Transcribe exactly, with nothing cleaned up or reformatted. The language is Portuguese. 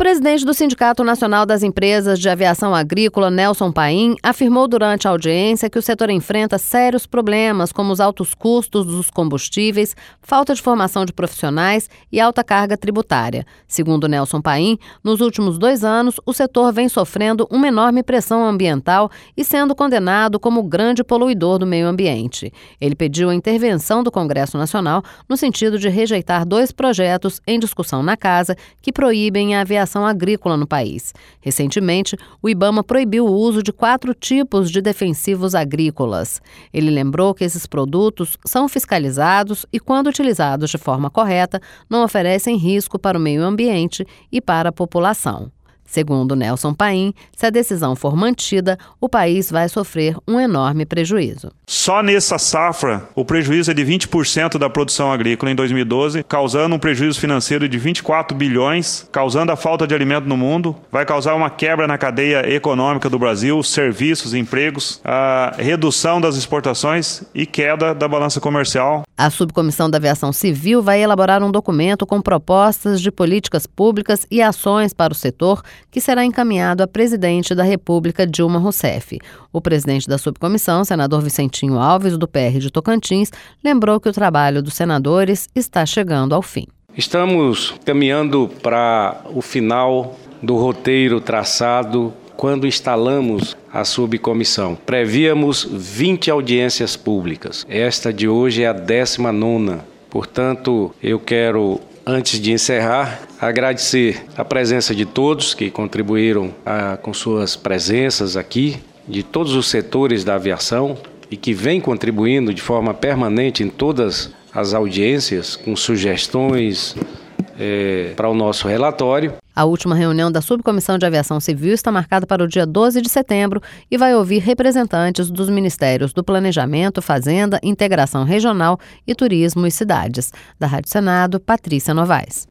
presidente do Sindicato Nacional das Empresas de Aviação Agrícola, Nelson Paim, afirmou durante a audiência que o setor enfrenta sérios problemas, como os altos custos dos combustíveis, falta de formação de profissionais e alta carga tributária. Segundo Nelson Paim, nos últimos dois anos, o setor vem sofrendo uma enorme pressão ambiental e sendo condenado como grande poluidor do meio ambiente. Ele pediu a intervenção do Congresso Nacional no sentido de rejeitar dois projetos em discussão na Casa que proíbem a aviação agrícola no país. Recentemente, o IBAMA proibiu o uso de quatro tipos de defensivos agrícolas. Ele lembrou que esses produtos são fiscalizados e, quando utilizados de forma correta, não oferecem risco para o meio ambiente e para a população. Segundo Nelson Paim, se a decisão for mantida, o país vai sofrer um enorme prejuízo. Só nessa safra, o prejuízo é de vinte por cento da produção agrícola em dois mil e doze, causando um prejuízo financeiro de vinte e quatro bilhões, causando a falta de alimento no mundo, vai causar uma quebra na cadeia econômica do Brasil, serviços, empregos, a redução das exportações e queda da balança comercial. A Subcomissão da Aviação Civil vai elaborar um documento com propostas de políticas públicas e ações para o setor, que será encaminhado à presidente da República, Dilma Rousseff. O presidente da subcomissão, senador Vicentinho Alves, do P R de Tocantins, lembrou que o trabalho dos senadores está chegando ao fim. Estamos caminhando para o final do roteiro traçado quando instalamos a subcomissão. Prevíamos vinte audiências públicas. Esta de hoje é a décima nona. Portanto, eu quero, antes de encerrar, agradecer a presença de todos que contribuíram ah, com suas presenças aqui, de todos os setores da aviação e que vêm contribuindo de forma permanente em todas as audiências, com sugestões é, para o nosso relatório. A última reunião da Subcomissão de Aviação Civil está marcada para o dia doze de setembro e vai ouvir representantes dos Ministérios do Planejamento, Fazenda, Integração Regional e Turismo e Cidades. Da Rádio Senado, Patrícia Novaes.